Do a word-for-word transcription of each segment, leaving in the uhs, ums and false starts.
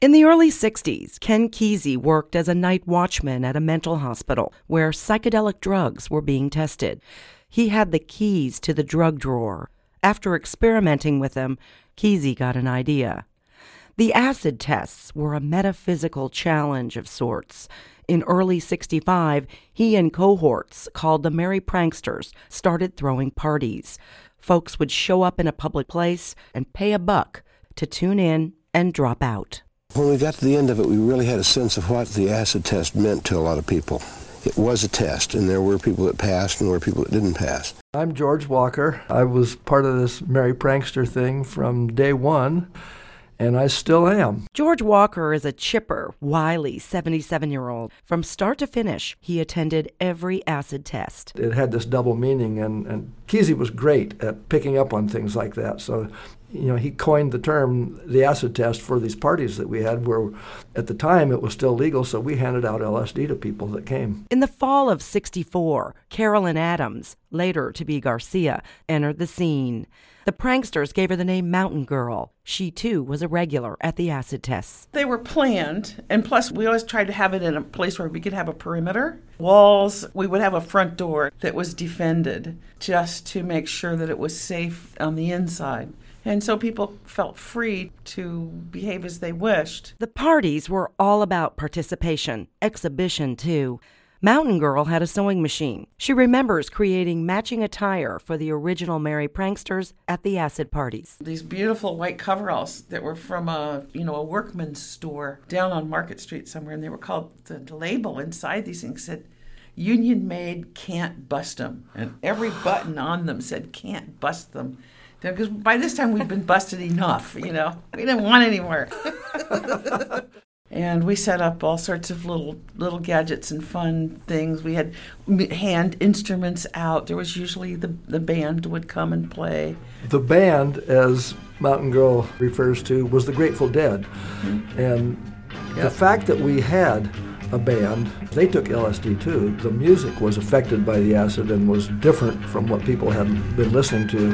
In the early sixties, Ken Kesey worked as a night watchman at a mental hospital where psychedelic drugs were being tested. He had the keys to the drug drawer. After experimenting with them, Kesey got an idea. The acid tests were a metaphysical challenge of sorts. In early sixty-five, he and cohorts called the Merry Pranksters started throwing parties. Folks would show up in a public place and pay a buck to tune in and drop out. When we got to the end of it, we really had a sense of what the acid test meant to a lot of people. It was a test, and there were people that passed and there were people that didn't pass. I'm George Walker. I was part of this Merry Prankster thing from day one, and I still am. George Walker is a chipper, wily seventy-seven-year-old. From start to finish, he attended every acid test. It had this double meaning, and, and Kesey was great at picking up on things like that. So, you know, he coined the term, the acid test, for these parties that we had where at the time it was still legal, so we handed out L S D to people that came. In the fall of sixty-four, Carolyn Adams, later to be Garcia, entered the scene. The pranksters gave her the name Mountain Girl. She, too, was a regular at the acid tests. They were planned, and plus we always tried to have it in a place where we could have a perimeter. Walls, we would have a front door that was defended just to make sure that it was safe on the inside. And so people felt free to behave as they wished. The parties were all about participation, exhibition, too. Mountain Girl had a sewing machine. She remembers creating matching attire for the original Merry Pranksters at the acid parties. These beautiful white coveralls that were from a, you know, a workman's store down on Market Street somewhere, and they were called, the, the label inside these things said, Union Made, Can't Bust 'em. And every button on them said, Can't Bust Them. Because by this time we'd been busted enough, you know. We didn't want any more. And we set up all sorts of little little gadgets and fun things. We had hand instruments out. There was usually the, the band would come and play. The band, as Mountain Girl refers to, was the Grateful Dead. Mm-hmm. And yep. The fact that we had a band, they took L S D too. The music was affected by the acid and was different from what people had been listening to.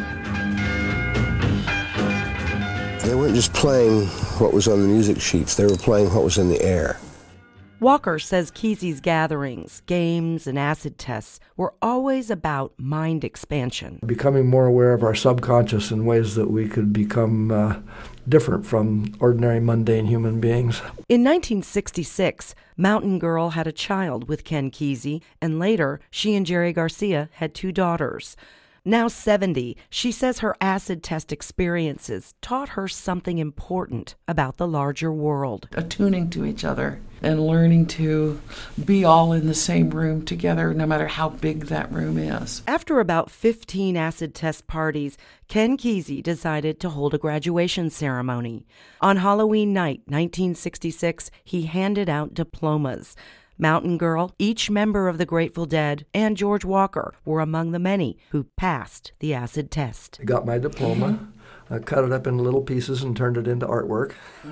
They weren't just playing what was on the music sheets, they were playing what was in the air. Walker says Kesey's gatherings, games, and acid tests were always about mind expansion. Becoming more aware of our subconscious in ways that we could become uh, different from ordinary, mundane human beings. In nineteen sixty-six, Mountain Girl had a child with Ken Kesey, and later she and Jerry Garcia had two daughters. Now seventy, she says her acid test experiences taught her something important about the larger world. Attuning to each other and learning to be all in the same room together, no matter how big that room is. After about fifteen acid test parties, Ken Kesey decided to hold a graduation ceremony. On Halloween night, nineteen sixty-six, he handed out diplomas. Mountain Girl, each member of the Grateful Dead, and George Walker were among the many who passed the acid test. I got my diploma, I cut it up into little pieces and turned it into artwork.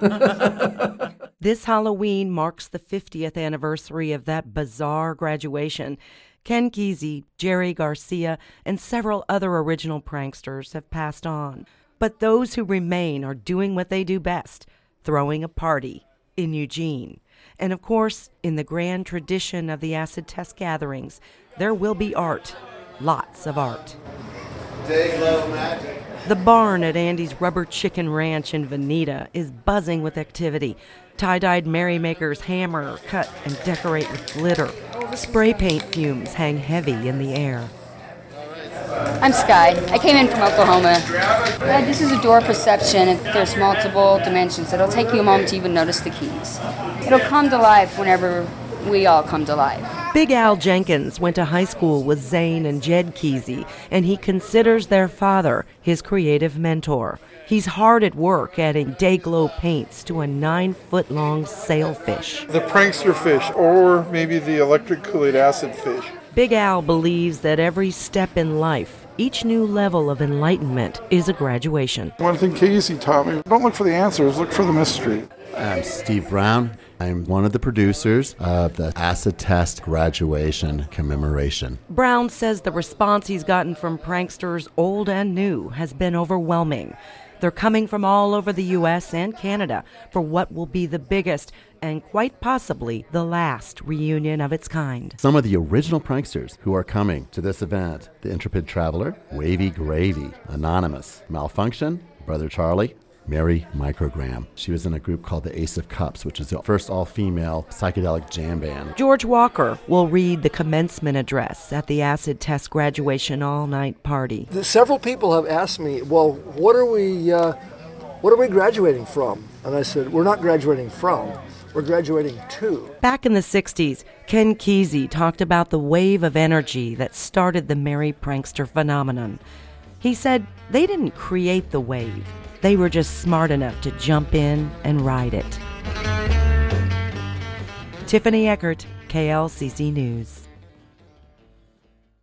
This Halloween marks the fiftieth anniversary of that bizarre graduation. Ken Kesey, Jerry Garcia, and several other original pranksters have passed on. But those who remain are doing what they do best, throwing a party in Eugene. And of course, in the grand tradition of the acid test gatherings, there will be art, lots of art. The barn at Andy's Rubber Chicken Ranch in Veneta is buzzing with activity. Tie-dyed merrymakers hammer, cut, and decorate with glitter. Spray paint fumes hang heavy in the air. I'm Sky. I came in from Oklahoma. Uh, this is a door perception. There's multiple dimensions. It'll take you a moment to even notice the keys. It'll come to life whenever we all come to life. Big Al Jenkins went to high school with Zane and Jed Kesey, and he considers their father his creative mentor. He's hard at work adding day-glow paints to a nine-foot-long sailfish. The prankster fish, or maybe the electric Kool-Aid acid fish. Big Al believes that every step in life, each new level of enlightenment, is a graduation. One thing Kesey taught me, don't look for the answers, look for the mystery. I'm Steve Brown. I'm one of the producers of the Acid Test Graduation Commemoration. Brown says the response he's gotten from pranksters old and new has been overwhelming. They're coming from all over the U S and Canada for what will be the biggest and quite possibly the last reunion of its kind. Some of the original pranksters who are coming to this event: the Intrepid Traveler, Wavy Gravy, Anonymous, Malfunction, Brother Charlie, Mary Microgram. She was in a group called the Ace of Cups, which is the first all-female psychedelic jam band. George Walker will read the commencement address at the acid test graduation all-night party. Several people have asked me, well, what are we, uh, what are we graduating from? And I said, we're not graduating from, we're graduating to. Back in the sixties, Ken Kesey talked about the wave of energy that started the Merry Prankster phenomenon. He said they didn't create the wave. They were just smart enough to jump in and ride it. Tiffany Eckert, K L C C News.